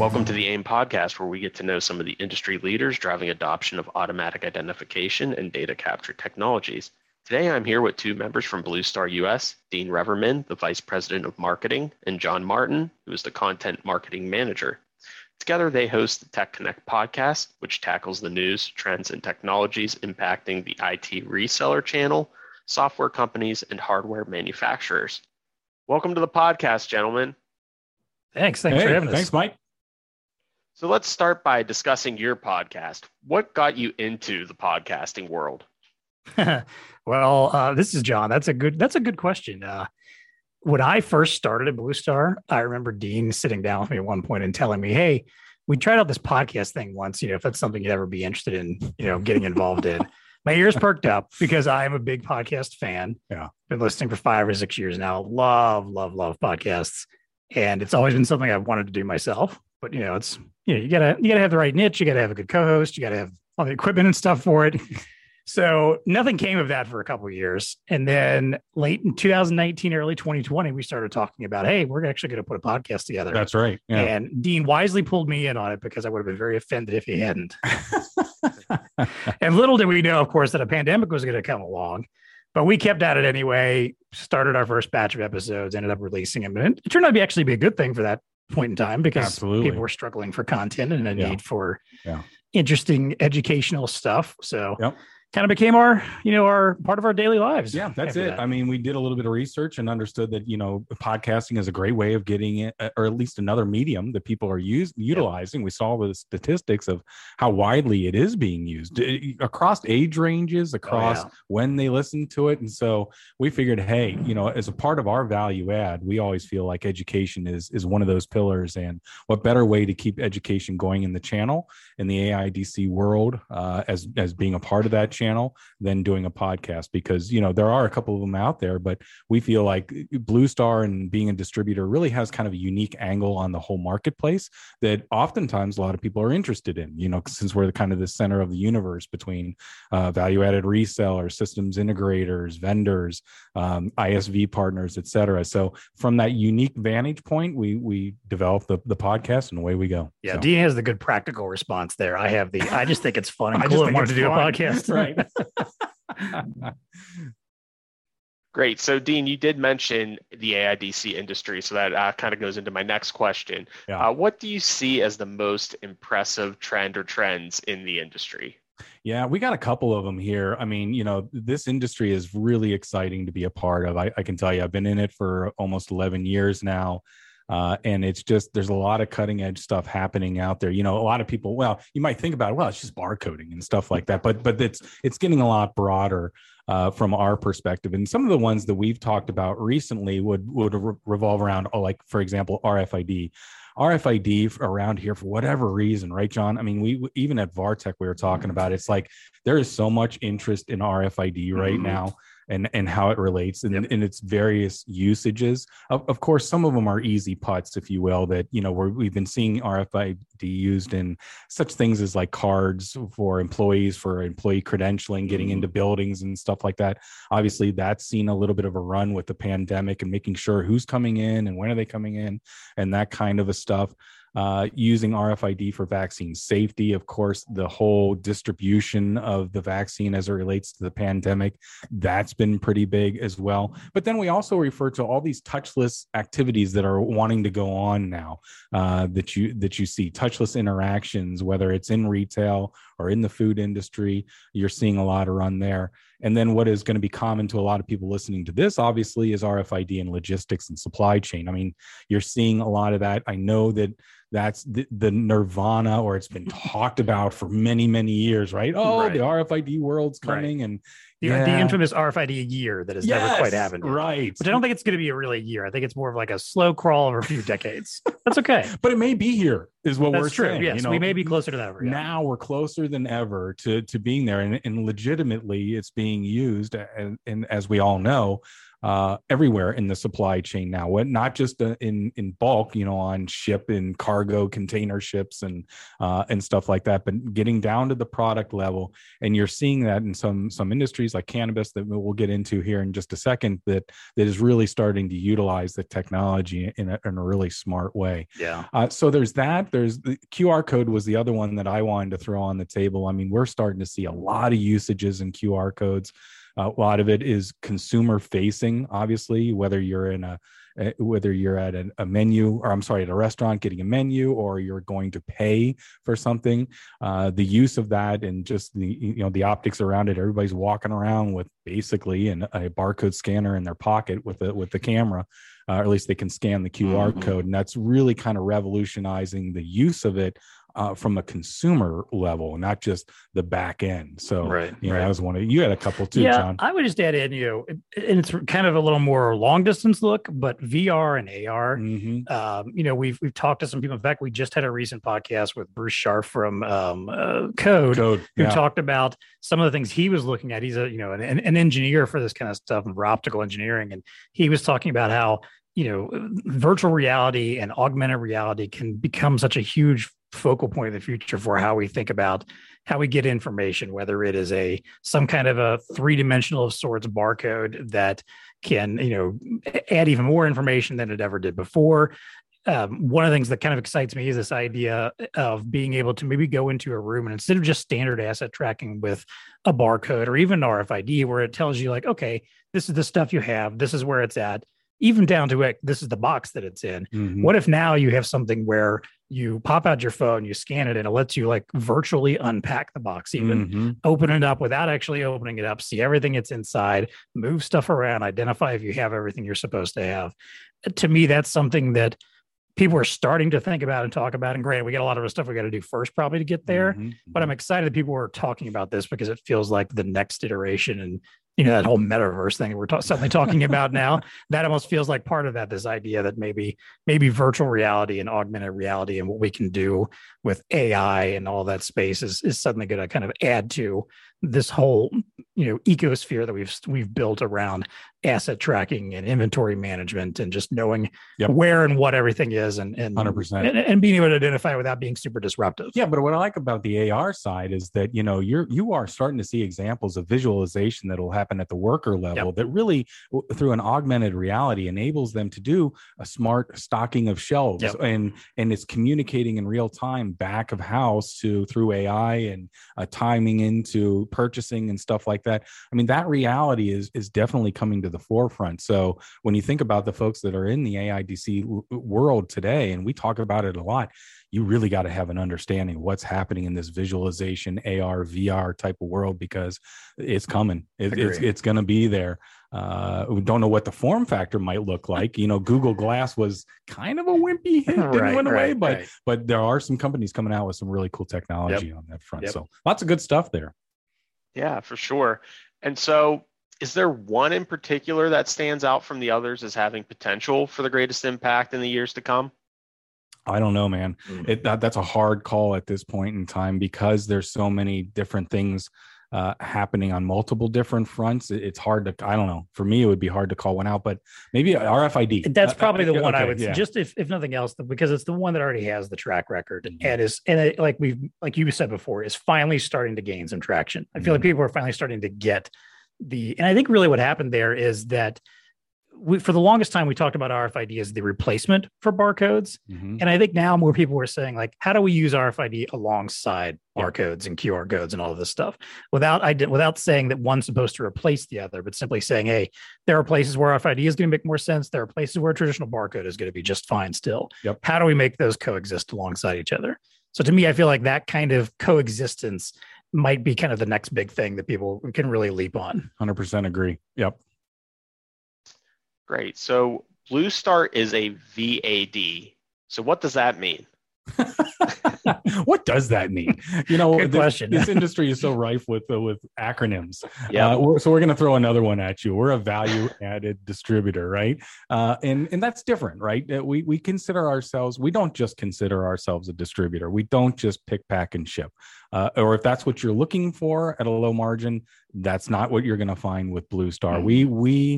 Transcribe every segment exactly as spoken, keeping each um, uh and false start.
Welcome to the AIM podcast, where we get to know some of the industry leaders driving adoption of automatic identification and data capture technologies. Today, I'm here with two members from Bluestar U S, Dean Reverman, the Vice President of Marketing, and John Martin, who is the Content Marketing Manager. Together, they host the Tech Connect podcast, which tackles the news, trends, and technologies impacting the I T reseller channel, software companies, and hardware manufacturers. Welcome to the podcast, gentlemen. Thanks. Thanks hey, for having us. Thanks, Mike. So let's start by discussing your podcast. What got you into the podcasting world? well, uh, this is John. That's a good. That's a good question. Uh, when I first started at Bluestar, I remember Dean sitting down with me at one point and telling me, "Hey, we tried out this podcast thing once. You know, if that's something you'd ever be interested in, you know, getting involved in." My ears perked up because I am a big podcast fan. Yeah, been listening for five or six years now. Love, love, love podcasts, and it's always been something I've wanted to do myself. But you know, it's you know, you gotta you gotta have the right niche. You gotta have a good co-host. You gotta have all the equipment and stuff for it. So nothing came of that for a couple of years. And then late in two thousand nineteen, early twenty twenty, we started talking about, hey, we're actually going to put a podcast together. That's right. Yeah. And Dean wisely pulled me in on it because I would have been very offended if he hadn't. And little did we know, of course, that a pandemic was going to come along. But we kept at it anyway, started our first batch of episodes, ended up releasing them. And it turned out to be actually be a good thing for that point in time because Absolutely. people were struggling for content and a Yeah. need for yeah. interesting educational stuff. So Yep. kind of became our, you know, our part of our daily lives. Yeah, that's it. That. I mean, we did a little bit of research and understood that, you know, podcasting is a great way of getting it, or at least another medium that people are use, utilizing. Yep. We saw the statistics of how widely it is being used across age ranges, across oh, yeah. when they listen to it. And so we figured, hey, you know, as a part of our value add, we always feel like education is, is one of those pillars. And what better way to keep education going in the channel, in the A I D C world, uh, as, as being a part of that channel. channel than doing a podcast, because you know there are a couple of them out there, but we feel like Bluestar and being a distributor really has kind of a unique angle on the whole marketplace that oftentimes a lot of people are interested in, you know, since we're the kind of the center of the universe between uh, value-added resellers, systems integrators, vendors, um, I S V partners, et cetera. So from that unique vantage point, we we developed the, the podcast and away we go. Yeah, so. Dean has the good practical response there. I have the, I just think it's fun and I cool just and wanted to do fun. a podcast. Right. Great. So, Dean, you did mention the A I D C industry, so that uh, kind of goes into my next question. Yeah. Uh, what do you see as the most impressive trend or trends in the industry? Yeah, we got a couple of them here. I mean, you know, this industry is really exciting to be a part of. I, I can tell you, I've been in it for almost eleven years now. Uh, and it's just, there's a lot of cutting edge stuff happening out there. You know, a lot of people, well, you might think about it, well, it's just barcoding and stuff like that, but, but it's, it's getting a lot broader uh, from our perspective. And some of the ones that we've talked about recently would, would re- revolve around, oh, like, for example, R F I D. R F I D around here for whatever reason, right, John? I mean, we even at VARTech, we were talking about, it's like, there is so much interest in R F I D right mm-hmm. now. And, and how it relates and in, in its various usages. Of, of course, some of them are easy putts, if you will, that, you know, we're, we've been seeing R F I D used in such things as like cards for employees, for employee credentialing, getting into buildings and stuff like that. Obviously, that's seen a little bit of a run with the pandemic and making sure who's coming in and when are they coming in and that kind of a stuff. Uh, using R F I D for vaccine safety, of course, the whole distribution of the vaccine as it relates to the pandemic, that's been pretty big as well. But then we also refer to all these touchless activities that are wanting to go on now, uh, that you that you see, touchless interactions, whether it's in retail or in the food industry, you're seeing a lot of run there. And then what is going to be common to a lot of people listening to this, obviously, is R F I D in logistics and supply chain. I mean, you're seeing a lot of that. I know that that's the, the nirvana, or it's been talked about for many, many years, right? Oh, right. The R F I D world's coming. Right. And the, yeah. the infamous R F I D year that has yes, never quite happened yet. Right. But I don't think it's going to be a really year. I think it's more of like a slow crawl over a few decades. That's okay. But it may be here is what That's we're true. saying. Yes, you know, we may be closer to that. Ever, yeah. Now we're closer than ever to, to being there. And, and legitimately it's being used. And, and as we all know, uh, everywhere in the supply chain now. What not just uh, in in bulk, you know, on ship and cargo container ships and uh, and stuff like that, but getting down to the product level. And you're seeing that in some some industries like cannabis that we'll get into here in just a second. That that is really starting to utilize the technology in a, in a really smart way. Yeah. Uh, so there's that. There's the Q R code was the other one that I wanted to throw on the table. I mean, we're starting to see a lot of usages in Q R codes. Uh, a lot of it is consumer facing, obviously, whether you're in a, uh, whether you're at a, a menu, or I'm sorry, at a restaurant getting a menu, or you're going to pay for something. Uh, the use of that and just the, you know, the optics around it. Everybody's walking around with basically an, a barcode scanner in their pocket with the, with the camera, uh, or at least they can scan the Q R mm-hmm. code. And that's really kind of revolutionizing the use of it Uh, from a consumer level, not just the back end. So, right, you know, right. that was one of you had a couple too, yeah, John. I would just add in, you know, and it's kind of a little more long distance look, but V R and A R. Mm-hmm. Um, you know, we've we've talked to some people. In fact, we just had a recent podcast with Bruce Sharp from um, uh, Code, Code who yeah. talked about some of the things he was looking at. He's a you know an, an engineer for this kind of stuff and for optical engineering, and he was talking about how you know virtual reality and augmented reality can become such a huge focal point in the future for how we think about how we get information, whether it is a some kind of a three-dimensional of sorts barcode that can, you know, add even more information than it ever did before. Um, one of the things that kind of excites me is this idea of being able to maybe go into a room and instead of just standard asset tracking with a barcode or even R F I D, where it tells you like, okay, this is the stuff you have, this is where it's at, even down to it, this is the box that it's in. Mm-hmm. What if now you have something where you pop out your phone, you scan it, and it lets you like virtually unpack the box, even mm-hmm. open it up without actually opening it up, see everything that's inside, move stuff around, identify if you have everything you're supposed to have. To me, that's something that people are starting to think about and talk about. And granted, we got a lot of stuff we got to do first probably to get there, mm-hmm. but I'm excited that people are talking about this because it feels like the next iteration and you know, that whole metaverse thing that we're ta- suddenly talking about now, that almost feels like part of that, this idea that maybe, maybe virtual reality and augmented reality and what we can do with A I and all that space is, is suddenly going to kind of add to this whole, you know, ecosphere that we've, we've built around asset tracking and inventory management and just knowing yep. where and what everything is and, and, one hundred percent. and, and being able to identify without being super disruptive. Yeah. But what I like about the A R side is that, you know, you're, you are starting to see examples of visualization that will happen at the worker level yep. that really through an augmented reality enables them to do a smart stocking of shelves yep. and, and it's communicating in real time back of house to through A I and uh, timing into purchasing and stuff like that. I mean, that reality is, is definitely coming to the forefront. So when you think about the folks that are in the A I D C w- world today, and we talk about it a lot, you really got to have an understanding of what's happening in this visualization, A R, V R type of world, because it's coming. It, it's it's going to be there. Uh, we don't know what the form factor might look like. You know, Google Glass was kind of a wimpy hit, didn't right, win away, right, but right. but there are some companies coming out with some really cool technology yep. on that front. Yep. So lots of good stuff there. Yeah, for sure. And so is there one in particular that stands out from the others as having potential for the greatest impact in the years to come? I don't know, man. Mm-hmm. It, that, that's a hard call at this point in time because there's so many different things uh, happening on multiple different fronts. It, it's hard to, I don't know. For me, it would be hard to call one out, but maybe R F I D. That's probably uh, the one okay, I would yeah. just if, if nothing else, because it's the one that already has the track record mm-hmm. and is and it, like we've like you said before, is finally starting to gain some traction. I feel mm-hmm. like people are finally starting to get the, and I think really what happened there is that we, for the longest time, we talked about R F I D as the replacement for barcodes. Mm-hmm. And I think now more people are saying, like, how do we use R F I D alongside yeah. barcodes and Q R codes and all of this stuff without, I did, without saying that one's supposed to replace the other, but simply saying, hey, there are places where R F I D is going to make more sense. There are places where traditional barcode is going to be just fine still. Yep. How do we make those coexist alongside each other? So to me, I feel like that kind of coexistence might be kind of the next big thing that people can really leap on. one hundred percent agree. Yep. Great. So Blue Star is a V A D. So what does that mean? What does that mean? You know, Good this, question. This industry is so rife with uh, with acronyms. Yeah. Uh, we're, so we're going to throw another one at you. We're a value added distributor, right? Uh, and and that's different, right? Uh, we we consider ourselves. We don't just consider ourselves a distributor. We don't just pick, pack, and ship. Uh, or if that's what you're looking for at a low margin, that's not what you're going to find with Blue Star. Mm-hmm. We we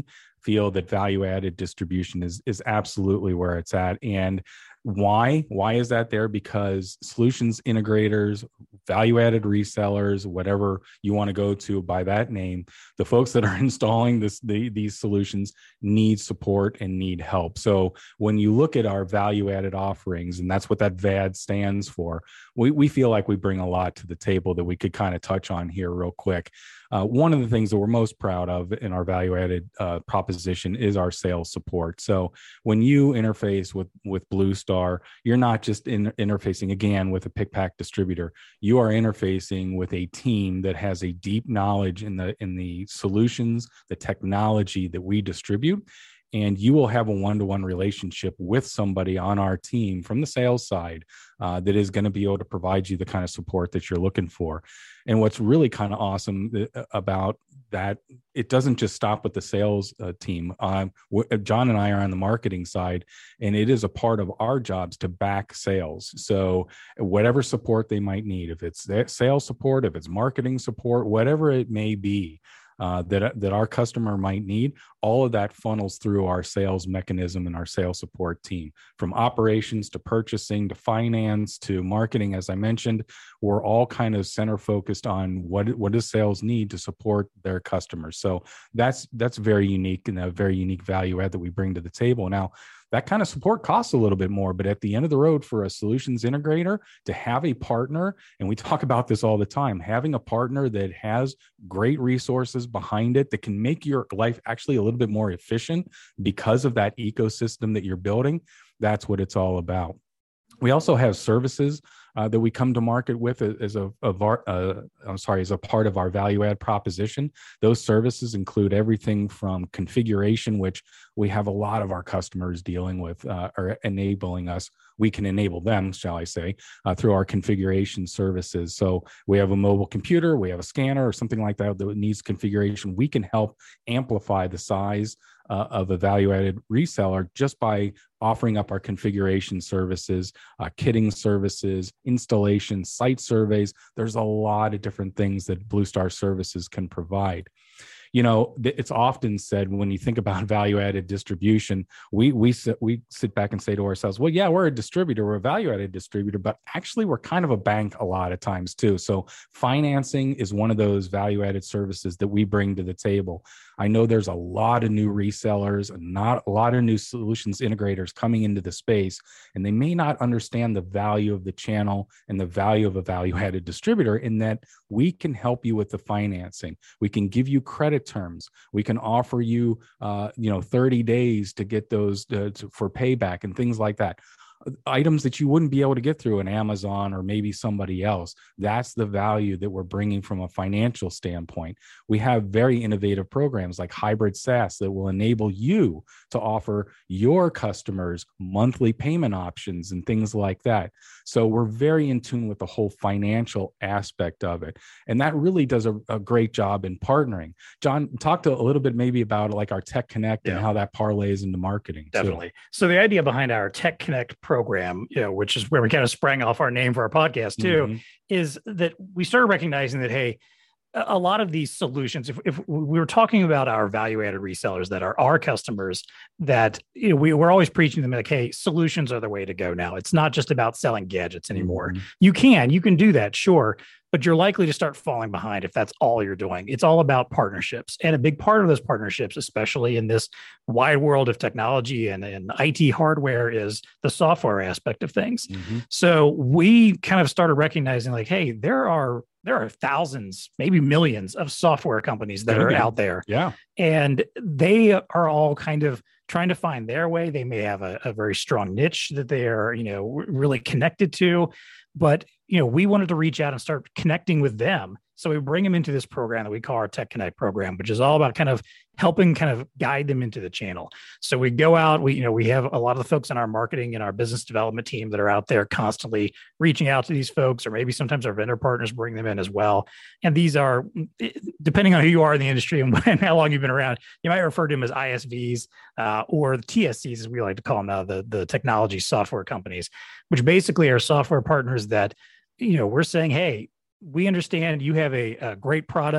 feel that value-added distribution is is absolutely where it's at. And why? Why is that there? Because solutions integrators, value-added resellers, whatever you want to go to by that name, the folks that are installing this, the, these solutions need support and need help. So when you look at our value-added offerings, and that's what that V A D stands for, we, we feel like we bring a lot to the table that we could kind of touch on here real quick. Uh, one of the things that we're most proud of in our value-added uh, proposition is our sales support. So when you interface with, with Blue Star, you're not just in, interfacing, again, with a pick pack distributor. You are interfacing with a team that has a deep knowledge in the, in the solutions, the technology that we distribute. And you will have a one-to-one relationship with somebody on our team from the sales side uh, that is going to be able to provide you the kind of support that you're looking for. And what's really kind of awesome about that, it doesn't just stop with the sales uh, team. Um, John and I are on the marketing side, and it is a part of our jobs to back sales. So whatever support they might need, if it's sales support, if it's marketing support, whatever it may be, Uh, that that our customer might need, all of that funnels through our sales mechanism and our sales support team. From operations to purchasing to finance to marketing, as I mentioned, we're all kind of center focused on what what does sales need to support their customers. So that's that's very unique and a very unique value add that we bring to the table. Now, that kind of support costs a little bit more, but at the end of the road, for a solutions integrator to have a partner, and we talk about this all the time, having a partner that has great resources behind it that can make your life actually a little bit more efficient because of that ecosystem that you're building, that's what it's all about. We also have services uh, that we come to market with as a, of our, uh, I'm sorry, as a part of our value add proposition. Those services include everything from configuration, which we have a lot of our customers dealing with uh, or enabling us. We can enable them, shall I say, uh, through our configuration services. So we have a mobile computer, we have a scanner or something like that that needs configuration. We can help amplify the size uh, of a value-added reseller just by offering up our configuration services, uh, kitting services, installation, site surveys. There's a lot of different things that Blue Star Services can provide. You know, it's often said when you think about value-added distribution, we we sit, we sit back and say to ourselves, well, yeah, we're a distributor, we're a value-added distributor, but actually we're kind of a bank a lot of times too. So financing is one of those value-added services that we bring to the table. I know there's a lot of new resellers and not a lot of new solutions integrators coming into the space, and they may not understand the value of the channel and the value of a value-added distributor in that we can help you with the financing. We can give you credit terms. We can offer you, uh, you know, thirty days to get those uh, to, for payback and things like that. Items that you wouldn't be able to get through an Amazon or maybe somebody else. That's the value that we're bringing from a financial standpoint. We have very innovative programs like Hybrid SaaS that will enable you to offer your customers monthly payment options and things like that. So we're very in tune with the whole financial aspect of it. And that really does a, a great job in partnering. John, talk to a little bit maybe about like our Tech Connect yeah. and how that parlays into marketing. Definitely. Too. So the idea behind our Tech Connect program, you know, which is where we kind of sprang off our name for our podcast too, mm-hmm. is that we started recognizing that, hey, a lot of these solutions, if, if we were talking about our value-added resellers that are our customers, that you know, we, we're always preaching them like, hey, solutions are the way to go now. It's not just about selling gadgets anymore. Mm-hmm. You can, you can do that, sure, but you're likely to start falling behind if that's all you're doing. It's all about partnerships. And a big part of those partnerships, especially in this wide world of technology and, and I T hardware, is the software aspect of things. Mm-hmm. So we kind of started recognizing like, hey, there are there are thousands, maybe millions of software companies that are out there. Yeah. And they are all kind of trying to find their way. They may have a, a very strong niche that they are, you know, really connected to, but, you know, we wanted to reach out and start connecting with them. So we bring them into this program that we call our Tech Connect program, which is all about kind of helping kind of guide them into the channel. So we go out, we, you know, we have a lot of the folks in our marketing and our business development team that are out there constantly reaching out to these folks, or maybe sometimes our vendor partners bring them in as well. And these are, depending on who you are in the industry and how long you've been around, you might refer to them as I S Vs uh, or the T S Cs, as we like to call them now, the, the technology software companies, which basically are software partners that, you know, we're saying, hey, we understand you have a, a great product.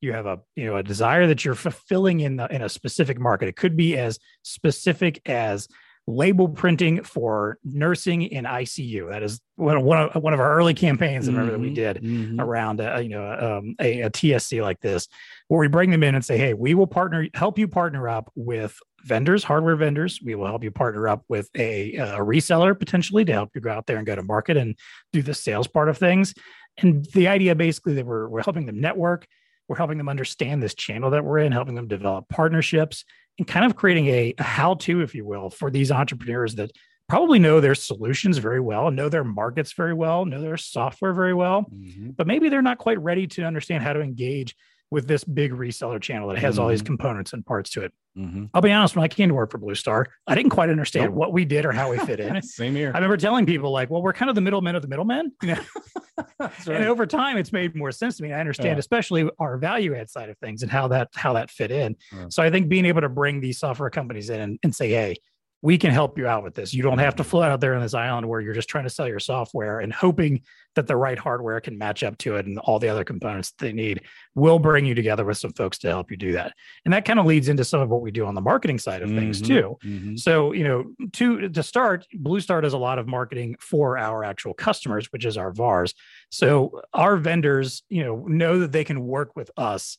You have a, you know, a desire that you're fulfilling in the, in a specific market. It could be as specific as label printing for nursing in I C U. That is one of, one of, one of our early campaigns. I remember mm-hmm, that we did mm-hmm. around a, you know um, a, a T S C like this, where we bring them in and say, hey, we will partner, help you partner up with vendors, hardware vendors. We will help you partner up with a, a reseller potentially to help you go out there and go to market and do the sales part of things. And the idea basically that we're, we're helping them network, we're helping them understand this channel that we're in, helping them develop partnerships, and kind of creating a, a how-to, if you will, for these entrepreneurs that probably know their solutions very well, know their markets very well, know their software very well, mm-hmm. but maybe they're not quite ready to understand how to engage with this big reseller channel that has mm-hmm. all these components and parts to it. Mm-hmm. I'll be honest, when I came to work for Blue Star, I didn't quite understand nope. what we did or how we fit in. Same here. I remember telling people like, well, we're kind of the middlemen of the middlemen. You know? That's right. And over time, it's made more sense to me. I understand, yeah. especially our value add side of things and how that, how that fit in. Yeah. So I think being able to bring these software companies in and, and say, hey, we can help you out with this. You don't have to float out there on this island where you're just trying to sell your software and hoping that the right hardware can match up to it and all the other components they need. We'll bring you together with some folks to help you do that. And that kind of leads into some of what we do on the marketing side of mm-hmm, things too. Mm-hmm. So, you know, to, to start, Blue Star does a lot of marketing for our actual customers, which is our V A Rs. So our vendors, you know, know that they can work with us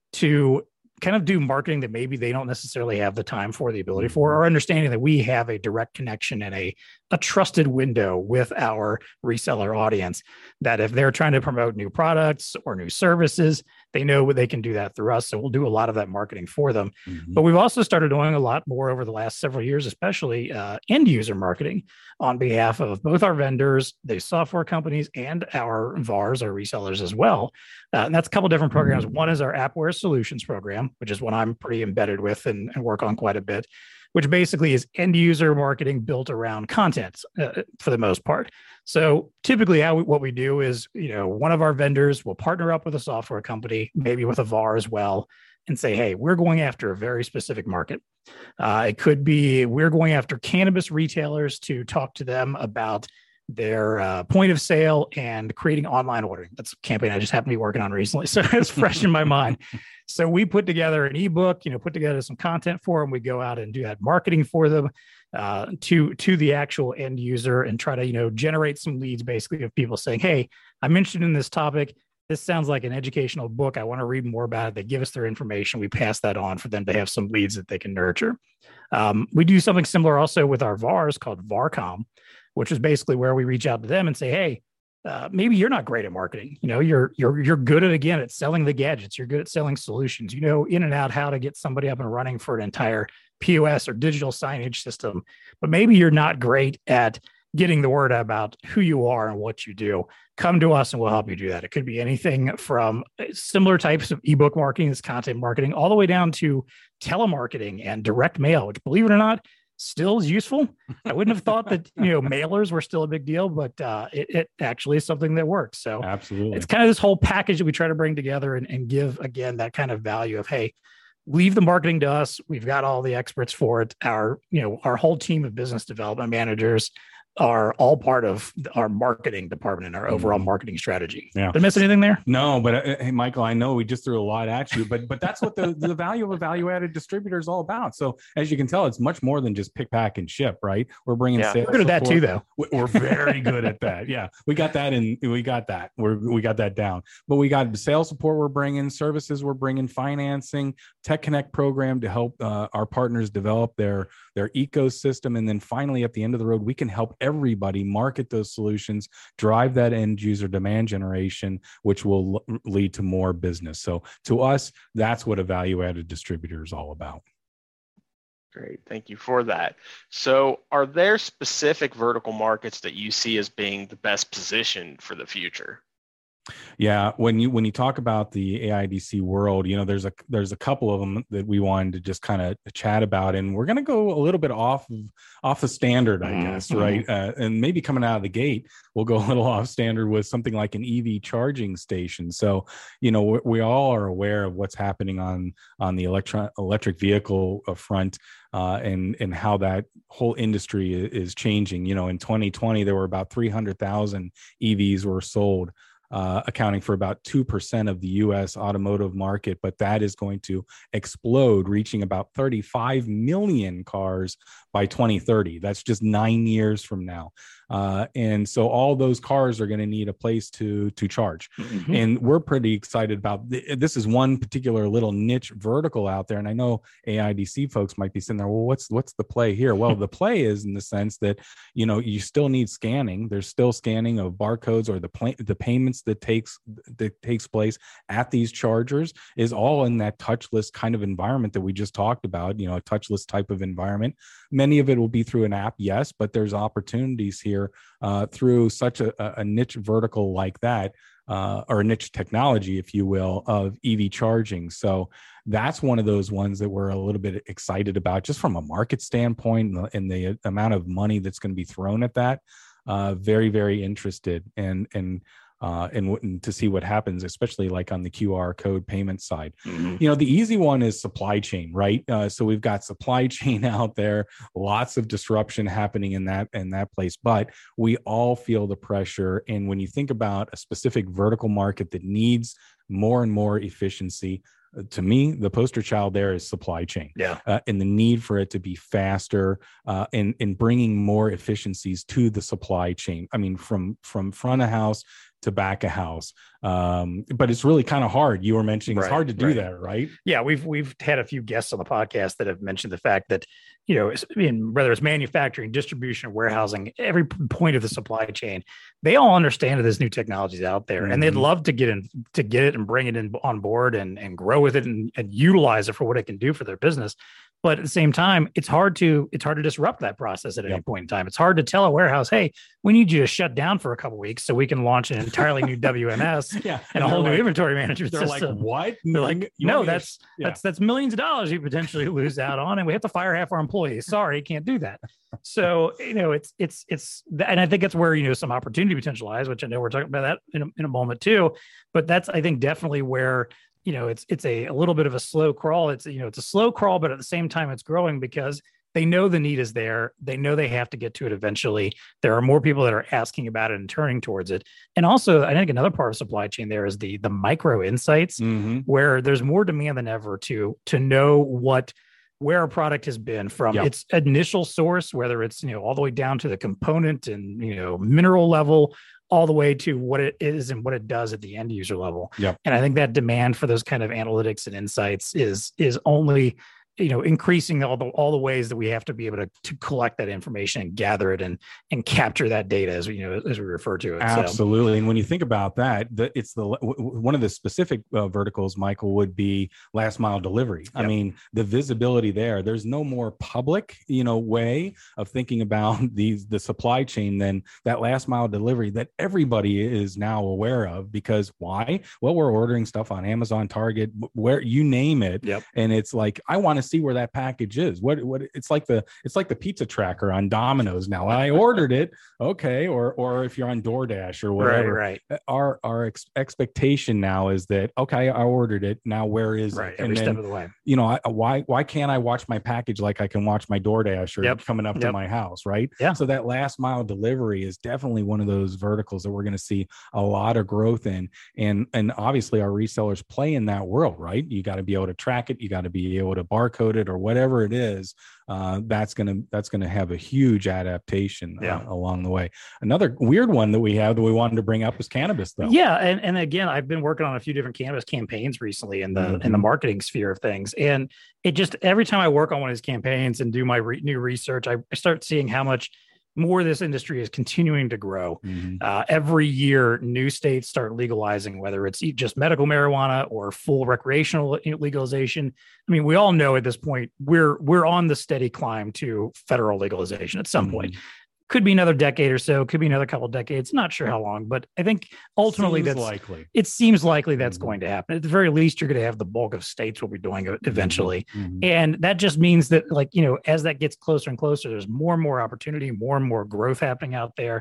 to kind of do marketing that maybe they don't necessarily have the time for, the ability for, or understanding that we have a direct connection and a, a trusted window with our reseller audience, that if they're trying to promote new products or new services, they know they can do that through us. So we'll do a lot of that marketing for them. Mm-hmm. But we've also started doing a lot more over the last several years, especially uh, end user marketing on behalf of both our vendors, the software companies, and our V A Rs, our resellers as well. Uh, and that's a couple different programs. One is our Appware Solutions program, which is one I'm pretty embedded with and, and work on quite a bit, which basically is end user marketing built around content uh, for the most part. So typically how we, what we do is, you know, one of our vendors will partner up with a software company, maybe with a V A R as well, and say, hey, we're going after a very specific market. Uh, it could be we're going after cannabis retailers to talk to them about their uh, point of sale and creating online ordering. That's a campaign I just happened to be working on recently, so it's fresh in my mind. So we put together an ebook, you know, put together some content for them. We go out and do that marketing for them uh, to to the actual end user and try to, you know, generate some leads, basically, of people saying, "Hey, I'm interested in this topic. This sounds like an educational book. I want to read more about it." They give us their information. We pass that on for them to have some leads that they can nurture. Um, we do something similar also with our V A Rs called VARCOM, which is basically where we reach out to them and say, hey, uh, maybe you're not great at marketing. You know, you're, you're, you're good at, again, at selling the gadgets. You're good at selling solutions, you know, in and out, how to get somebody up and running for an entire P O S or digital signage system. But maybe you're not great at getting the word out about who you are and what you do. Come to us and we'll help you do that. It could be anything from similar types of ebook marketing, this content marketing, all the way down to telemarketing and direct mail, which, believe it or not, still is useful. I wouldn't have thought that, you know, mailers were still a big deal, but uh, it, it actually is something that works. So absolutely, it's kind of this whole package that we try to bring together and, and give, again, that kind of value of, hey, leave the marketing to us. We've got all the experts for it. Our, you know, our whole team of business development managers are all part of our marketing department and our overall marketing strategy. Yeah. Did I miss anything there? No, but uh, hey, Michael, I know we just threw a lot at you, but but that's what the, the value of a value-added distributor is all about. So as you can tell, it's much more than just pick, pack, and ship, right? We're bringing yeah. sales. We're good at that too, though. We're very good at that. Yeah, we got that in. We got that. We're we got that down. But we got sales support. We're bringing services. We're bringing financing, Tech Connect program to help uh, our partners develop their their ecosystem, and then finally at the end of the road, we can help everybody market those solutions, drive that end user demand generation, which will l- lead to more business. So to us, that's what a value-added distributor is all about. Great. Thank you for that. So are there specific vertical markets that you see as being the best positioned for the future? Yeah, when you when you talk about the A I D C world, you know, there's a there's a couple of them that we wanted to just kind of chat about, and we're going to go a little bit off of off the standard, I guess, mm-hmm. right? Uh, and maybe coming out of the gate, we'll go a little off standard with something like an E V charging station. So, you know, we, we all are aware of what's happening on on the electron electric vehicle front. Uh, and and how that whole industry is changing. You know, in twenty twenty, there were about three hundred thousand E Vs were sold. uh, accounting for about two percent of the U S automotive market, but that is going to explode, reaching about thirty-five million cars by twenty thirty. That's just nine years from now. Uh, and so all those cars are going to need a place to to charge. Mm-hmm. And we're pretty excited about th- this is one particular little niche vertical out there. And I know A I D C folks might be sitting there, well, what's what's the play here? Well, the play is in the sense that, you know, you still need scanning. There's still scanning of barcodes, or the pl- the payments that takes that takes place at these chargers is all in that touchless kind of environment that we just talked about, you know, a touchless type of environment. Many of it will be through an app, yes, but there's opportunities here uh, through such a, a niche vertical like that, uh, or a niche technology, if you will, of E V charging. So that's one of those ones that we're a little bit excited about, just from a market standpoint, and the, and the amount of money that's going to be thrown at that. Uh, very, very interested, and and. Uh, and, and to see what happens, especially like on the Q R code payment side. Mm-hmm. You know, the easy one is supply chain, right? Uh, so we've got supply chain out there, lots of disruption happening in that in that place, but we all feel the pressure. And when you think about a specific vertical market that needs more and more efficiency, to me, the poster child there is supply chain. Yeah, uh, and the need for it to be faster, uh, and and bringing more efficiencies to the supply chain. I mean, from from front of house to back of house. Um, but it's really kind of hard. You were mentioning it's right, hard to do right. that, right? Yeah, we've we've had a few guests on the podcast that have mentioned the fact that, you know, I mean, whether it's manufacturing, distribution, warehousing, every point of the supply chain, they all understand that there's new technologies out there, mm-hmm. and they'd love to get in to get it and bring it in on board and and grow with it and, and utilize it for what it can do for their business. But at the same time, it's hard to it's hard to disrupt that process at any yep. point in time. It's hard to tell a warehouse, hey, we need you to shut down for a couple of weeks so we can launch an entirely new W M S yeah. and, and a whole like, new inventory management they're system. Like, what? They're like, you no, that's yeah. that's that's millions of dollars you potentially lose out on, and we have to fire half our employees. Sorry, can't do that. So, you know, it's it's it's and I think that's where, you know, some opportunity potential lies, which I know we're talking about that in a, in a moment too. But that's, I think, definitely where, you know, it's it's a, a little bit of a slow crawl. It's, you know, it's a slow crawl, but at the same time, it's growing because they know the need is there. They know they have to get to it eventually. There are more people that are asking about it and turning towards it. And also, I think another part of supply chain there is the the micro insights, mm-hmm. where there's more demand than ever to to know what where a product has been from yep. its initial source, whether it's, you know, all the way down to the component and, you know, mineral level, all the way to what it is and what it does at the end user level. Yep. And I think that demand for those kind of analytics and insights is, is only, you know, increasing all the, all the ways that we have to be able to, to collect that information and gather it and, and capture that data, as we, you know, as we refer to it. Absolutely. So. And when you think about that, the, it's the, one of the specific uh, verticals, Michael, would be last mile delivery. Yep. I mean, the visibility there, there's no more public, you know, way of thinking about these, the supply chain than that last mile delivery that everybody is now aware of. Because why? Well, we're ordering stuff on Amazon, Target, where you name it. Yep. And it's like, I want to see where that package is. What what it's like the it's like the pizza tracker on Domino's now. I ordered it, okay, or or if you're on DoorDash or whatever. Right, right. Our our ex- expectation now is that, okay, I ordered it. Now where is right, it? Every and step then, of the way. You know, I, why why can't I watch my package like I can watch my DoorDash or yep. coming up yep. to my house, right? Yeah. So that last mile delivery is definitely one of those verticals that we're going to see a lot of growth in, and and obviously our resellers play in that world, right? You got to be able to track it, you got to be able to barcode it or whatever it is. Uh, that's gonna that's gonna have a huge adaptation yeah. uh, along the way. Another weird one that we have that we wanted to bring up is cannabis, though. Yeah, and and again, I've been working on a few different cannabis campaigns recently in the mm-hmm. in the marketing sphere of things, and it just every time I work on one of these campaigns and do my re- new research, I, I start seeing how much more this industry is continuing to grow. Mm-hmm. Uh, every year, new states start legalizing, whether it's just medical marijuana or full recreational legalization. I mean, we all know at this point we're we're on the steady climb to federal legalization at some mm-hmm. point. Could be another decade or so. Could be another couple of decades. Not sure how long, but I think ultimately seems that's likely. It seems likely that's mm-hmm. going to happen. At the very least, you're going to have the bulk of states will be doing it eventually, mm-hmm. and that just means that, like, you know, as that gets closer and closer, there's more and more opportunity, more and more growth happening out there.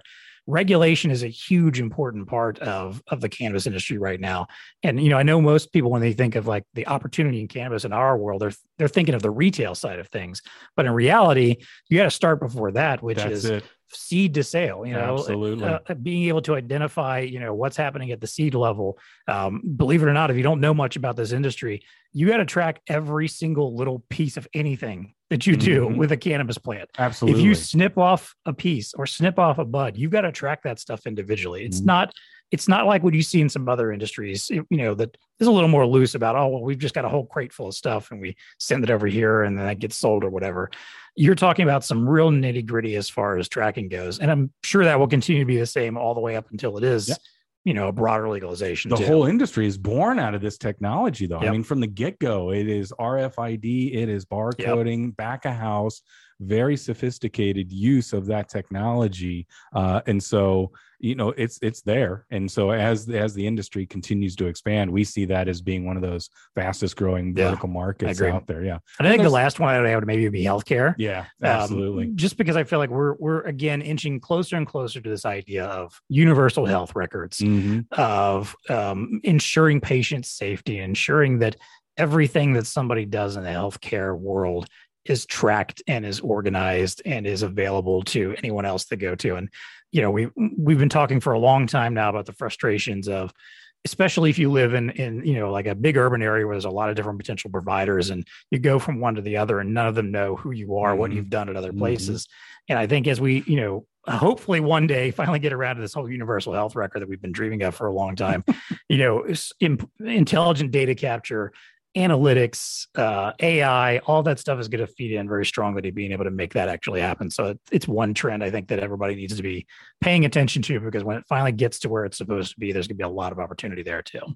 regulation is a huge important part of of the cannabis industry right now. And you know, I know most people, when they think of like the opportunity in cannabis in our world, they're they're thinking of the retail side of things. But in reality, you got to start before that, which That's is it. seed to sale. You know, Absolutely. uh, being able to identify, you know, what's happening at the seed level. Um, believe it or not, if you don't know much about this industry, you got to track every single little piece of anything that you do Mhm. with a cannabis plant. Absolutely. If you snip off a piece or snip off a bud, you've got to track that stuff individually. It's Mhm. not, it's not like what you see in some other industries, you know, that is a little more loose about, oh, well, we've just got a whole crate full of stuff and we send it over here and then that gets sold or whatever. You're talking about some real nitty gritty as far as tracking goes. And I'm sure that will continue to be the same all the way up until it is, Yep. you know, a broader legalization. The too. whole industry is born out of this technology, though. Yep. I mean, from the get-go, it is R F I D, it is barcoding, back of house, very sophisticated use of that technology. Uh, and so, you know, it's it's there. And so as as the industry continues to expand, we see that as being one of those fastest growing Yeah, vertical markets agree. out there. Yeah. And I think the there's- last one I would would maybe be healthcare. Yeah, Um, absolutely. just because I feel like we're we're again inching closer and closer to this idea of universal health records, Mhm. of um, ensuring patient safety, ensuring that everything that somebody does in the healthcare world is tracked and is organized and is available to anyone else to go to. And you know, we we've been talking for a long time now about the frustrations of, especially if you live in in you know like a big urban area where there's a lot of different potential providers, and you go from one to the other, and none of them know who you are, what Mhm. you've done at other Mhm. places. And I think as we you know hopefully one day finally get around to this whole universal health record that we've been dreaming of for a long time, you know, s- in- intelligent data capture, analytics, uh, A I, all that stuff is going to feed in very strongly to being able to make that actually happen. So it- it's one trend I think that everybody needs to be paying attention to, because when it finally gets to where it's supposed to be, there's going to be a lot of opportunity there too.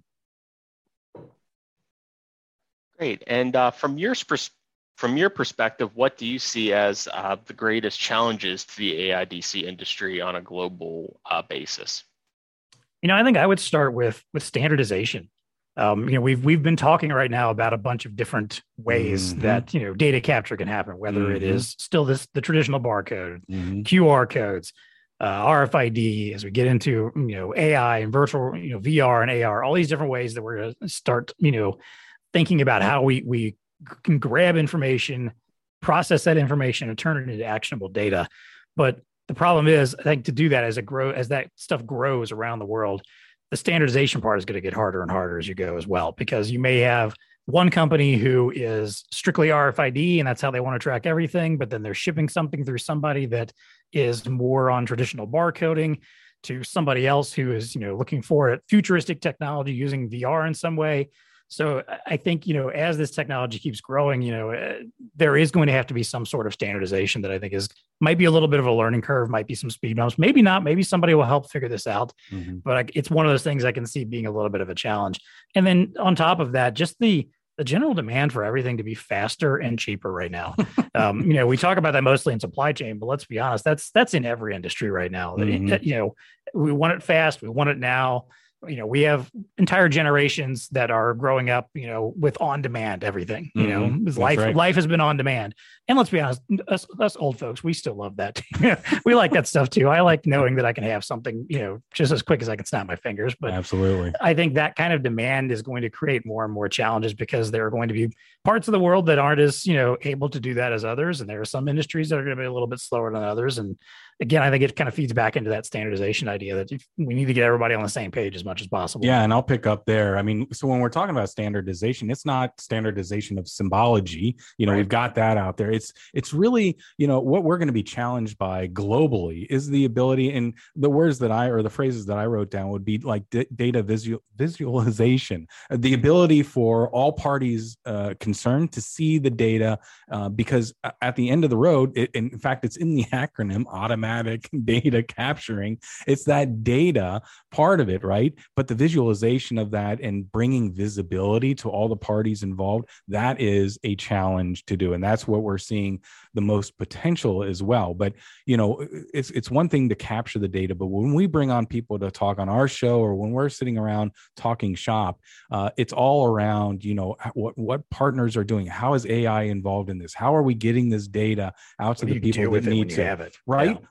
Great. And uh, from your pers- from your perspective, what do you see as uh, the greatest challenges to the A I D C industry on a global uh, basis? You know, I think I would start with with standardization. Um, you know, we've we've been talking right now about a bunch of different ways Mhm. that you know data capture can happen, whether it Mhm. is still this the traditional barcode, Mhm. Q R codes, uh, R F I D, as we get into you know A I and virtual, you know V R and A R, all these different ways that we're going to start you know thinking about how we we can grab information, process that information, and turn it into actionable data. But the problem is, I think to do that as it grow as that stuff grows around the world, the standardization part is going to get harder and harder as you go as well, because you may have one company who is strictly R F I D and that's how they want to track everything, but then they're shipping something through somebody that is more on traditional barcoding, to somebody else who is, you know, looking for a futuristic technology using V R in some way. So I think, you know, as this technology keeps growing, you know, uh, there is going to have to be some sort of standardization that I think is might be a little bit of a learning curve, might be some speed bumps, maybe not, maybe somebody will help figure this out. Mhm. But I, it's one of those things I can see being a little bit of a challenge. And then on top of that, just the the general demand for everything to be faster and cheaper right now. um, you know, we talk about that mostly in supply chain, but let's be honest, that's that's in every industry right now. Mhm. You know, we want it fast, we want it now. You know, we have entire generations that are growing up, you know, with on-demand everything. You know, Mhm. This That's life right. life has been on demand. And let's be honest, us, us old folks, we still love that. We like that stuff too. I like knowing that I can have something, you know, just as quick as I can snap my fingers. But Absolutely. I think that kind of demand is going to create more and more challenges, because there are going to be parts of the world that aren't as, you know, able to do that as others. And there are some industries that are going to be a little bit slower than others. And again, I think it kind of feeds back into that standardization idea that if we need to get everybody on the same page as much as possible. Yeah, and I'll pick up there. I mean, so when we're talking about standardization, it's not standardization of symbology. You know, Right. we've got that out there. It's it's really, you know, what we're going to be challenged by globally is the ability, and the words that I or the phrases that I wrote down would be like d- data visual visualization, uh, the ability for all parties uh, concerned to see the data, uh, because a- at the end of the road, it, in fact, it's in the acronym automatic data capturing. It's that data part of it, right? But the visualization of that and bringing visibility to all the parties involved, that is a challenge to do. And that's what we're seeing the most potential as well. But, you know, it's it's one thing to capture the data, but when we bring on people to talk on our show, or when we're sitting around talking shop, uh, it's all around, you know, what, what partners are doing. How is A I involved in this? How are we getting this data out to What do the you people do that with it when need you to, have it? right? Yeah.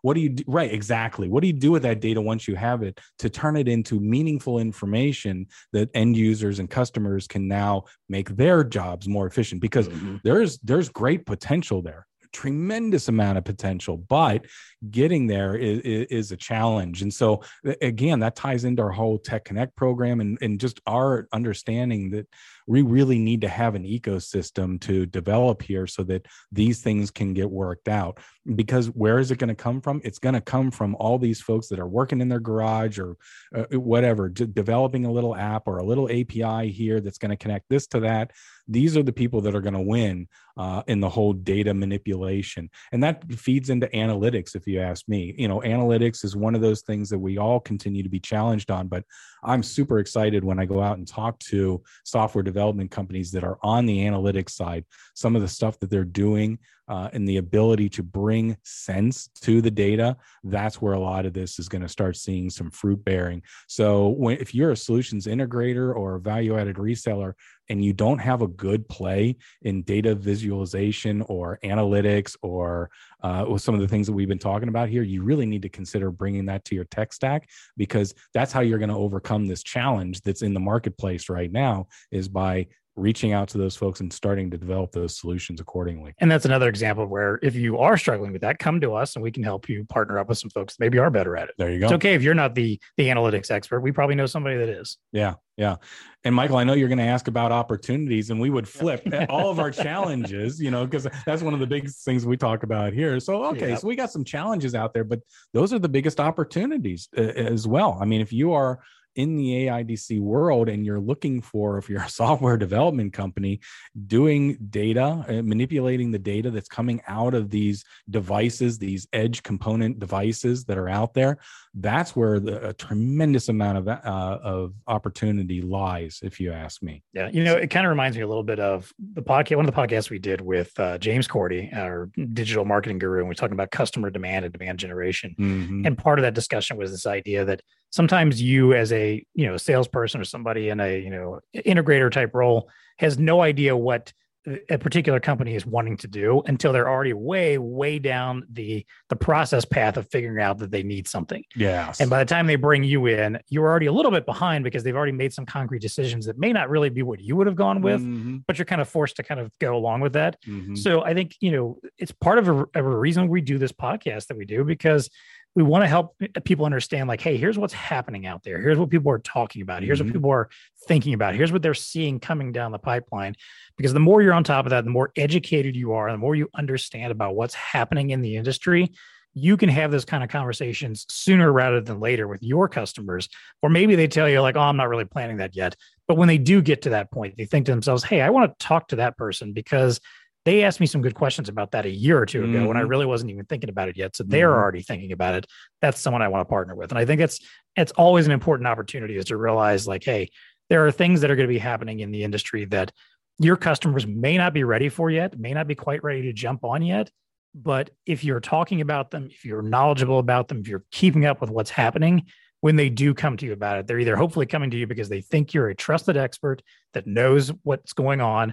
what do you do? Right, exactly. What do you do with that data once you have it to turn it into meaningful information that end users and customers can now make their jobs more efficient? Because mm-hmm. there's there's great potential there. Tremendous amount of potential, but getting there is, is a challenge. And so again, that ties into our whole Tech Connect program and, and just our understanding that we really need to have an ecosystem to develop here so that these things can get worked out. Because where is it going to come from? It's going to come from all these folks that are working in their garage or uh, whatever, d- developing a little app or a little A P I here that's going to connect this to that. These are the people that are going to win uh, in the whole data manipulation. And that feeds into analytics, if you ask me. You know, analytics is one of those things that we all continue to be challenged on, but I'm super excited when I go out and talk to software development companies that are on the analytics side, some of the stuff that they're doing uh, and the ability to bring sense to the data. That's where a lot of this is going to start seeing some fruit bearing. So when, if you're a solutions integrator or a value-added reseller, and you don't have a good play in data visualization or analytics or uh, some of the things that we've been talking about here, you really need to consider bringing that to your tech stack, because that's how you're going to overcome this challenge that's in the marketplace right now, is by reaching out to those folks and starting to develop those solutions accordingly. And that's another example where if you are struggling with that, come to us and we can help you partner up with some folks that maybe are better at it. There you go. It's okay if you're not the the analytics expert. We probably know somebody that is. Yeah, yeah. And Michael, I know you're going to ask about opportunities, and we would flip all of our challenges, you know, because that's one of the big things we talk about here. So, okay, yep. So we got some challenges out there, but those are the biggest opportunities uh, as well. I mean, if you are in the A I D C world and you're looking for, if you're a software development company, doing data, uh, manipulating the data that's coming out of these devices, these edge component devices that are out there, that's where the, a tremendous amount of, uh, of opportunity lies, if you ask me. Yeah. You know, it kind of reminds me a little bit of the podcast, one of the podcasts we did with uh, James Cordy, our digital marketing guru, and we're talking about customer demand and demand generation. Mm-hmm. And part of that discussion was this idea that sometimes you as a, you know, salesperson or somebody in a, you know, integrator type role has no idea what a particular company is wanting to do until they're already way, way down the, the process path of figuring out that they need something. Yes. And by the time they bring you in, you're already a little bit behind because they've already made some concrete decisions that may not really be what you would have gone with, mm-hmm. but you're kind of forced to kind of go along with that. Mm-hmm. So I think, you know, it's part of a, of a reason we do this podcast that we do, because we want to help people understand, like, hey, here's what's happening out there. Here's what people are talking about. Here's mm-hmm. what people are thinking about. Here's what they're seeing coming down the pipeline. Because the more you're on top of that, the more educated you are, the more you understand about what's happening in the industry, you can have those kind of conversations sooner rather than later with your customers. Or maybe they tell you like, oh, I'm not really planning that yet. But when they do get to that point, they think to themselves, hey, I want to talk to that person because they asked me some good questions about that a year or two ago mm-hmm. when I really wasn't even thinking about it yet. So they're mm-hmm. already thinking about it. That's someone I want to partner with. And I think it's, it's always an important opportunity, is to realize like, hey, there are things that are going to be happening in the industry that your customers may not be ready for yet, may not be quite ready to jump on yet. But if you're talking about them, if you're knowledgeable about them, if you're keeping up with what's happening, when they do come to you about it, they're either hopefully coming to you because they think you're a trusted expert that knows what's going on,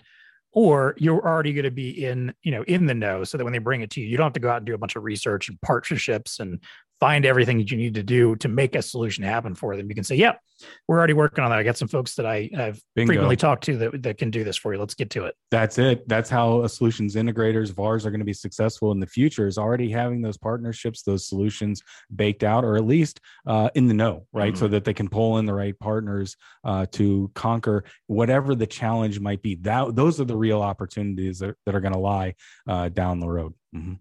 or you're already going to be in, you know, in the know, so that when they bring it to you, you don't have to go out and do a bunch of research and partnerships and find everything that you need to do to make a solution happen for them. You can say, yeah, we're already working on that. I got some folks that I have Bingo. frequently talked to that, that can do this for you. Let's get to it. That's it. That's how a solutions integrators, V A Rs, are going to be successful in the future, is already having those partnerships, those solutions baked out, or at least uh, in the know, right? Mm-hmm. So that they can pull in the right partners uh, to conquer whatever the challenge might be. That, those are the real opportunities that, that are going to lie uh, down the road. Mm-hmm.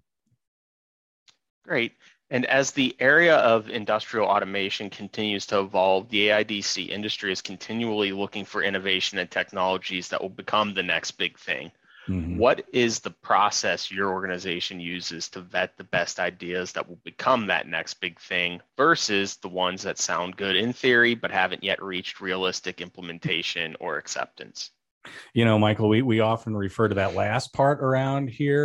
Great. And as the area of industrial automation continues to evolve, the A I D C industry is continually looking for innovation and technologies that will become the next big thing. Mm-hmm. What is the process your organization uses to vet the best ideas that will become that next big thing versus the ones that sound good in theory but haven't yet reached realistic implementation or acceptance? You know, Michael, we, we often refer to that last part around here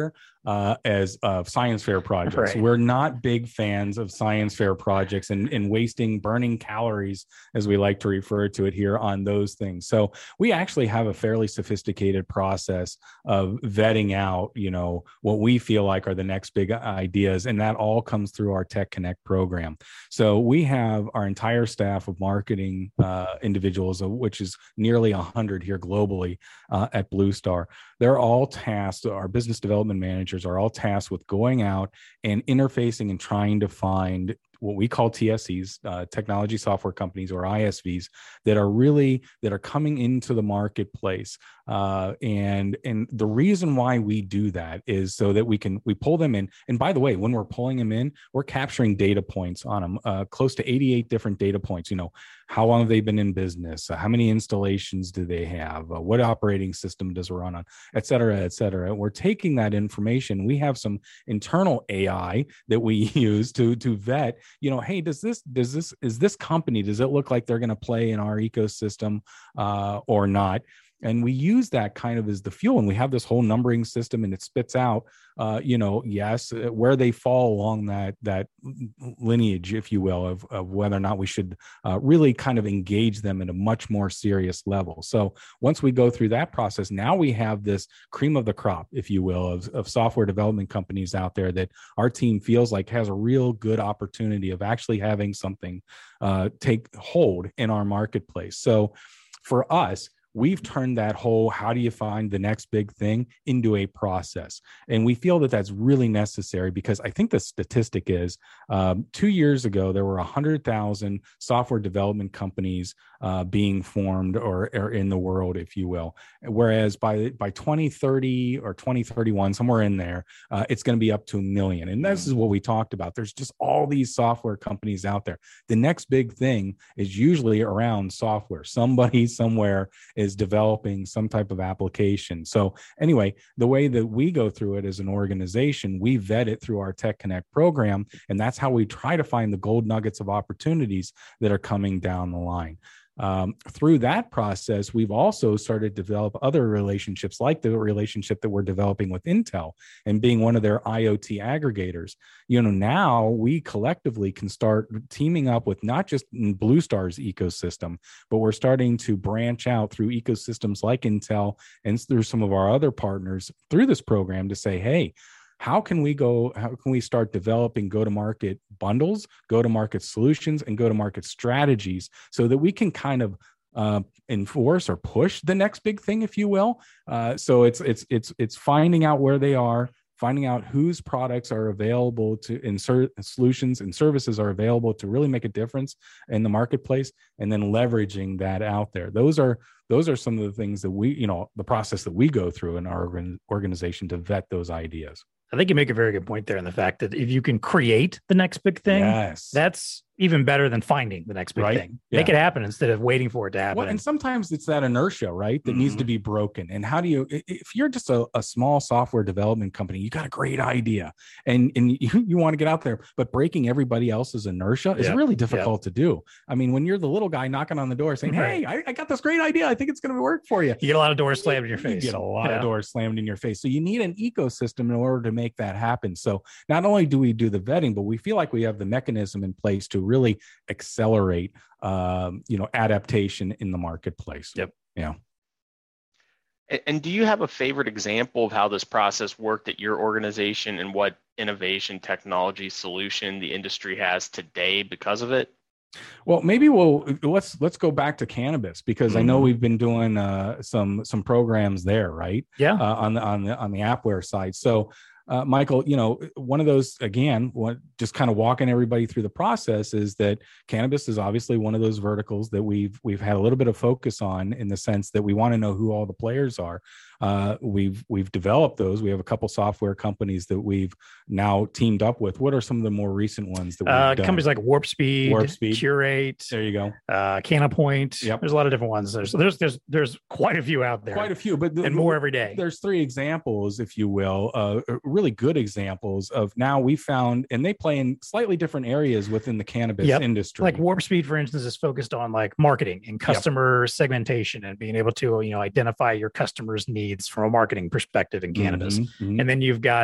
uh, as uh, science fair projects. Right. We're not big fans of science fair projects and, and wasting, burning calories, as we like to refer to it here, on those things. So we actually have a fairly sophisticated process of vetting out, you know, what we feel like are the next big ideas. And that all comes through our Tech Connect program. So we have our entire staff of marketing uh, individuals, which is nearly one hundred here globally uh, at Blue Star. They're all tasked, our business development managers are all tasked with going out and interfacing and trying to find what we call T S Cs, uh, technology software companies, or I S Vs, that are really, that are coming into the marketplace. Uh, and, and the reason why we do that is so that we can, we pull them in. And by the way, when we're pulling them in, we're capturing data points on them, uh, close to eighty-eight different data points. You know, how long have they been in business? Uh, how many installations do they have? Uh, what operating system does it run on, et cetera, et cetera. We're taking that information. We have some internal A I that we use to, to vet, you know, hey, does this, does this, is this company, does it look like they're going to play in our ecosystem uh, or not? And we use that kind of as the fuel. And we have this whole numbering system, and it spits out, uh, you know, yes, where they fall along that that lineage, if you will, of, of whether or not we should uh, really kind of engage them at a much more serious level. So once we go through that process, now we have this cream of the crop, if you will, of, of software development companies out there that our team feels like has a real good opportunity of actually having something uh, take hold in our marketplace. So for us, we've turned that whole, how do you find the next big thing, into a process. And we feel that that's really necessary, because I think the statistic is um, two years ago, there were one hundred thousand software development companies uh, being formed or, or in the world, if you will. Whereas by, by twenty thirty or twenty thirty-one, somewhere in there, uh, it's going to be up to a million. And this is what we talked about. There's just all these software companies out there. The next big thing is usually around software. Somebody somewhere is developing some type of application. So anyway, the way that we go through it as an organization, we vet it through our Tech Connect program. And that's how we try to find the gold nuggets of opportunities that are coming down the line. Um, through that process, we've also started to develop other relationships, like the relationship that we're developing with Intel and being one of their IoT aggregators. You know, now we collectively can start teaming up with not just Blue Star's ecosystem, but we're starting to branch out through ecosystems like Intel and through some of our other partners through this program to say, hey, how can we go, how can we start developing go-to-market bundles, go-to-market solutions, and go-to-market strategies so that we can kind of uh, enforce or push the next big thing, if you will. Uh, so it's, it's, it's, it's finding out where they are, finding out whose products are available to insert solutions and services are available to really make a difference in the marketplace, and then leveraging that out there. Those are, those are some of the things that we, you know, the process that we go through in our organization to vet those ideas. I think you make a very good point there in the fact that if you can create the next big thing, yes, that's even better than finding the next big right? thing. Make yeah. it happen instead of waiting for it to happen. Well, and sometimes it's that inertia, right, that mm-hmm. needs to be broken. And how do you, if you're just a, a small software development company, you got a great idea and, and you, you want to get out there, but breaking everybody else's inertia is yep. really difficult yep. to do. I mean, when you're the little guy knocking on the door saying, right. hey, I, I got this great idea, I think it's going to work for you. You get a lot of doors slammed in your face. You get a lot yeah. of doors slammed in your face. So you need an ecosystem in order to make that happen. So not only do we do the vetting, but we feel like we have the mechanism in place to really accelerate, um, you know, adaptation in the marketplace. Yep. Yeah. And, and do you have a favorite example of how this process worked at your organization, and what innovation, technology, solution the industry has today because of it? Well, maybe we'll let's let's go back to cannabis, because mm-hmm. I know we've been doing uh, some some programs there, right? Yeah. Uh, on the on the on the appware side. So. Uh, Michael, you know, one of those, again, what, just kind of walking everybody through the process is that cannabis is obviously one of those verticals that we've we've had a little bit of focus on, in the sense that we want to know who all the players are. Uh, we've we've developed those. We have a couple software companies that we've now teamed up with. What are some of the more recent ones that we've uh, done? Companies like Warp Speed, Warp Speed, Curate. There you go. Uh, Canapoint. Yep. There's a lot of different ones. There's there's there's there's quite a few out there. Quite a few, but the, and more every day. There's three examples, if you will, uh, really good examples of now we found, and they play in slightly different areas within the cannabis yep. industry. Like Warp Speed, for instance, is focused on like marketing and customer yep. segmentation and being able to, you know, identify your customers' needs from a marketing perspective in cannabis. Mm-hmm, mm-hmm. And then you've got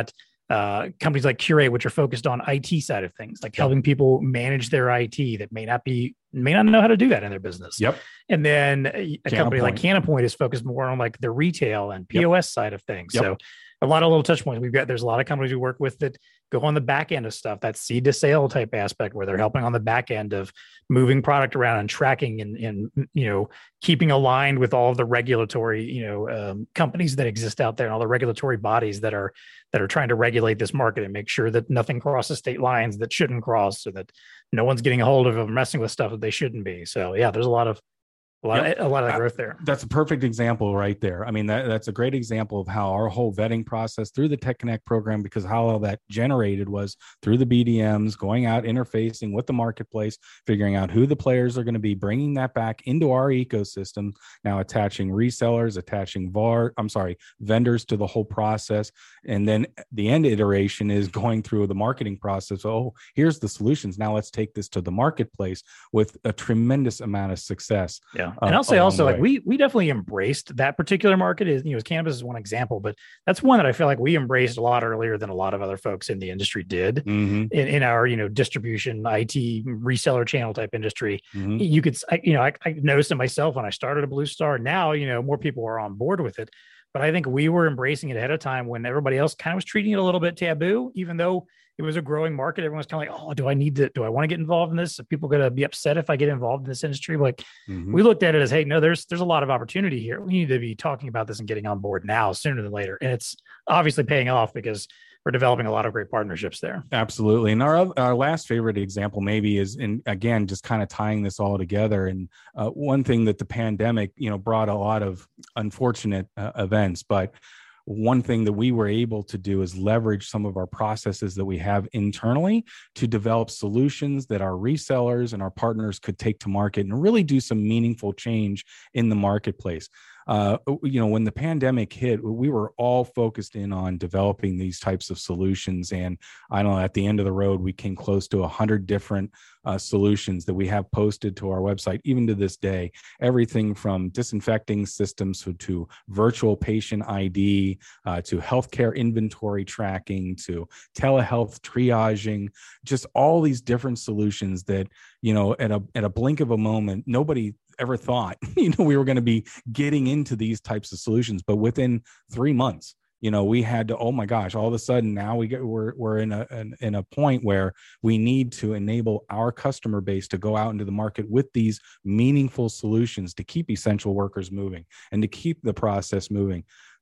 uh, companies like Curate, which are focused on I T side of things, like Yep. helping people manage their I T that may not be may not know how to do that in their business. Yep. And then a company like Canapoint is focused more on like the retail and P O S yep. side of things. Yep. So a lot of little touch points. We've got, there's a lot of companies we work with that go on the back end of stuff, that seed to sale type aspect, where they're helping on the back end of moving product around and tracking and, and you know, keeping aligned with all of the regulatory, you know, um, companies that exist out there and all the regulatory bodies that are, that are trying to regulate this market and make sure that nothing crosses state lines that shouldn't cross, so that no one's getting a hold of them, messing with stuff that they shouldn't be. So yeah, there's a lot of, A lot, yep. of, a lot of growth there. That's a perfect example right there. I mean, that, that's a great example of how our whole vetting process through the Tech Connect program, because how all that generated was through the B D Ms, going out, interfacing with the marketplace, figuring out who the players are going to be, bringing that back into our ecosystem, now attaching resellers, attaching V A R, I'm sorry, vendors to the whole process. And then the end iteration is going through the marketing process. Oh, here's the solutions. Now let's take this to the marketplace with a tremendous amount of success. Yeah. And I'll say also, like we we definitely embraced that particular market. Is, you know, cannabis is one example, but that's one that I feel like we embraced a lot earlier than a lot of other folks in the industry did. Mm-hmm. in, in our, you know, distribution, I T, reseller channel type industry. Mm-hmm. You could, I, you know, I, I noticed it myself when I started at Blue Star. Now, you know, more people are on board with it, but I think we were embracing it ahead of time when everybody else kind of was treating it a little bit taboo, even though it was a growing market. Everyone's kind of like, oh, do I need to, do I want to get involved in this? Are people going to be upset if I get involved in this industry? Like mm-hmm. we looked at it as, hey, no, there's, there's a lot of opportunity here. We need to be talking about this and getting on board now sooner than later. And it's obviously paying off because we're developing a lot of great partnerships there. Absolutely. And our, our last favorite example maybe is, in again, just kind of tying this all together. And uh, one thing that the pandemic, you know, brought a lot of unfortunate uh, events, but one thing that we were able to do is leverage some of our processes that we have internally to develop solutions that our resellers and our partners could take to market and really do some meaningful change in the marketplace. Uh, you know, when the pandemic hit, we were all focused in on developing these types of solutions. And I don't know, at the end of the road, we came close to a hundred different uh, solutions that we have posted to our website, even to this day. Everything from disinfecting systems to, to virtual patient I D, uh, to healthcare inventory tracking, to telehealth triaging, just all these different solutions that, you know, at a at a blink of a moment, nobody ever thought, you know, we were going to be getting into these types of solutions. But within three months, you know, we had to, oh my gosh, all of a sudden now we get, we're, we're in a, in, in a point where we need to enable our customer base to go out into the market with these meaningful solutions to keep essential workers moving and to keep the process moving.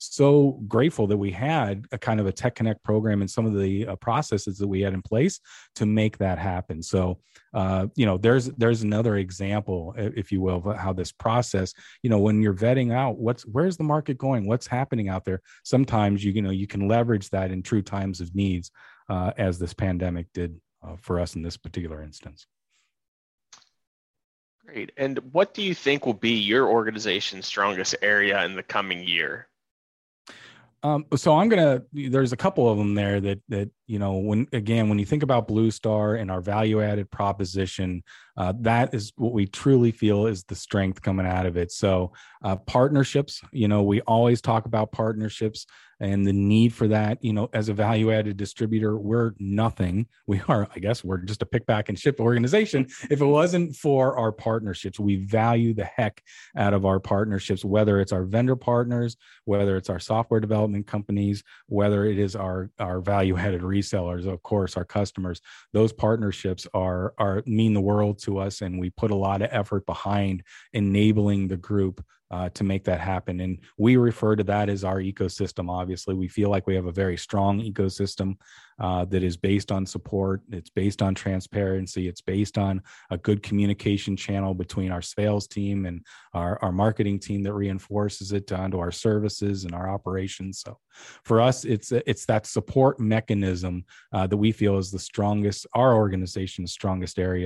So grateful that we had a kind of a Tech Connect program and some of the uh, processes that we had in place to make that happen. So, uh, you know, there's there's another example, if you will, of how this process, you know, when you're vetting out what's where's the market going, what's happening out there. Sometimes you you know you can leverage that in true times of needs, uh, as this pandemic did uh, for us in this particular instance. Great. And what do you think will be your organization's strongest area in the coming year? Um, so I'm going to, there's a couple of them there that, that, you know, when, again, when you think about Blue Star and our value added proposition, uh, that is what we truly feel is the strength coming out of it. So uh, partnerships, you know, we always talk about partnerships and the need for that. You know, as a value added distributor, we're nothing. We are, I guess we're just a pick, pack and ship organization. If it wasn't for our partnerships, we value the heck out of our partnerships, whether it's our vendor partners, whether it's our software development companies, whether it is our, our value added resellers, of course, our customers. Those partnerships are, are mean the world to us. And we put a lot of effort behind enabling the group Uh, to make that happen. And we refer to that as our ecosystem. Obviously, we feel like we have a very strong ecosystem uh, that is based on support. It's based on transparency. It's based on a good communication channel between our sales team and our, our marketing team that reinforces it onto our services and our operations. So for us, it's it's that support mechanism uh, that we feel is the strongest, our organization's strongest area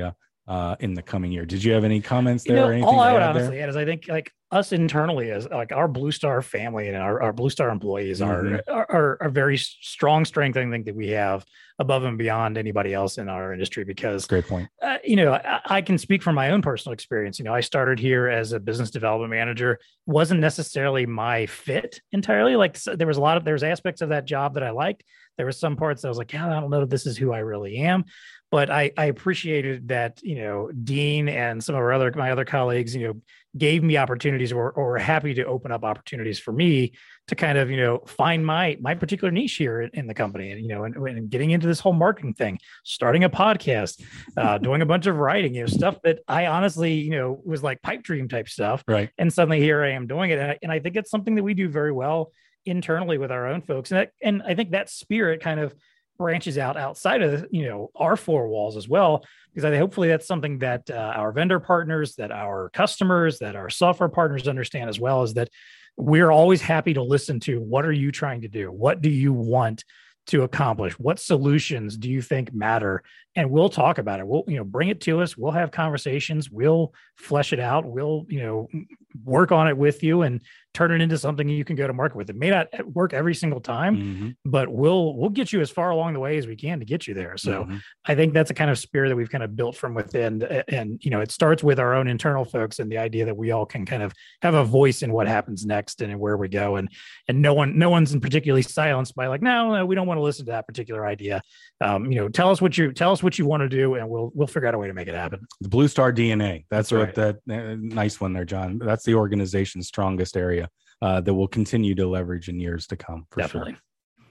uh, in the coming year. Did you have any comments there? You know, or anything all I would add honestly there? add is I think like us internally as like our Blue Star family and our, our Blue Star employees Mhm. are, are, are a very strong strength. I think that we have above and beyond anybody else in our industry because, Great point. uh, you know, I, I can speak from my own personal experience. You know, I started here as a business development manager, wasn't necessarily my fit entirely. Like so there was a lot of, there's aspects of that job that I liked. There were some parts that I was like, yeah, I don't know if this is who I really am. But I, I appreciated that, you know, Dean and some of our other, my other colleagues, you know, gave me opportunities or, or were happy to open up opportunities for me to kind of, you know, find my, my particular niche here in, in the company and, you know, and, and getting into this whole marketing thing, starting a podcast, uh, doing a bunch of writing, you know, stuff that I honestly, you know, was like pipe dream type stuff. Right. And suddenly here I am doing it. And I, and I think it's something that we do very well internally with our own folks. And that, and I think that spirit kind of branches out outside of, you know, our four walls as well, because I think hopefully that's something that uh, our vendor partners, that our customers, that our software partners understand as well, is that we're always happy to listen to what are you trying to do? What do you want to accomplish? What solutions do you think matter? And we'll talk about it. We'll, you know, bring it to us. We'll have conversations. We'll flesh it out. We'll, you know, work on it with you and turn it into something you can go to market with. It may not work every single time, Mm-hmm. but we'll, we'll get you as far along the way as we can to get you there. So Mhm. I think that's a kind of spirit that we've kind of built from within. And, you know, it starts with our own internal folks and the idea that we all can kind of have a voice in what happens next and where we go. And, and no one, no one's in particularly silenced by like, no, no, we don't want to listen to that particular idea. Um, you know, tell us what you, tell us what you want to do and we'll, we'll figure out a way to make it happen. The Blue Star D N A. That's, That's what right. that uh, nice one there, John. That's the organization's strongest area uh, that we'll continue to leverage in years to come. For Definitely. Sure.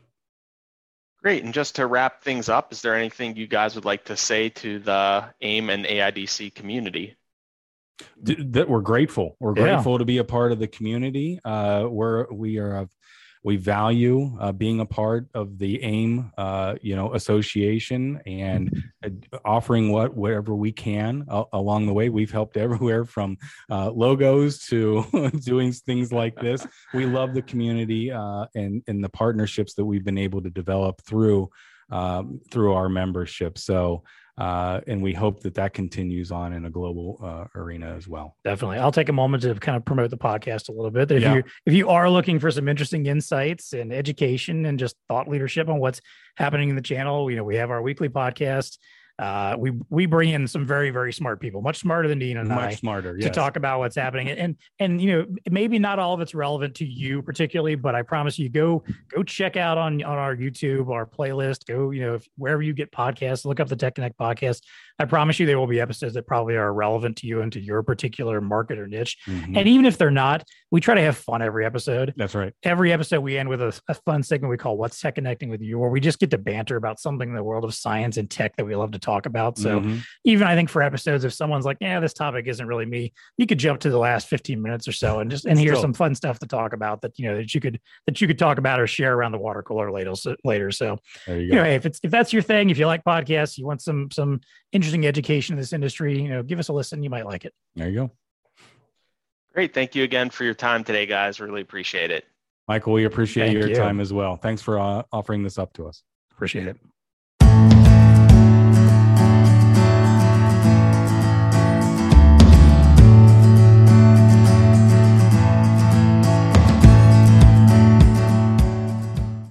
Great. And just to wrap things up, is there anything you guys would like to say to the AIM and A I D C community? D- that we're grateful. We're Yeah. grateful to be a part of the community. Uh, we're we are uh, we value uh, being a part of the AIM, uh, you know, association and uh, offering what whatever we can uh, along the way. We've helped everywhere from uh, logos to doing things like this. We love the community uh, and and the partnerships that we've been able to develop through um, through our membership. So. Uh, and we hope that that continues on in a global uh, arena as well. Definitely. I'll take a moment to kind of promote the podcast a little bit. If Yeah. you if you are looking for some interesting insights and education and just thought leadership on what's happening in the channel, you know, we have our weekly podcast. Uh, we we bring in some very, very smart people, much smarter than Dean and Much I, smarter, to yes. talk about what's happening. And and you know, maybe not all of it's relevant to you particularly, but I promise you, go go check out on on our YouTube, our playlist. Go, you know, if, wherever you get podcasts, look up the Tech Connect podcast. I promise you, there will be episodes that probably are relevant to you and to your particular market or niche. Mhm. And even if they're not, we try to have fun every episode. That's right. Every episode we end with a, a fun segment we call What's Tech Connecting with You, where we just get to banter about something in the world of science and tech that we love to talk about. So Mhm. even I think for episodes, if someone's like, yeah, this topic isn't really me, you could jump to the last fifteen minutes or so and just and hear Still. some fun stuff to talk about that, you know, that you could that you could talk about or share around the water cooler later. So, later. so There you you go. know, hey, if it's if that's your thing, if you like podcasts, you want some some interesting education in this industry, you know, give us a listen. You might like it. There you go. Great. Thank you again for your time today, guys. Really appreciate it. Michael, we appreciate Thank your you. time as well. Thanks for uh, offering this up to us. Appreciate it.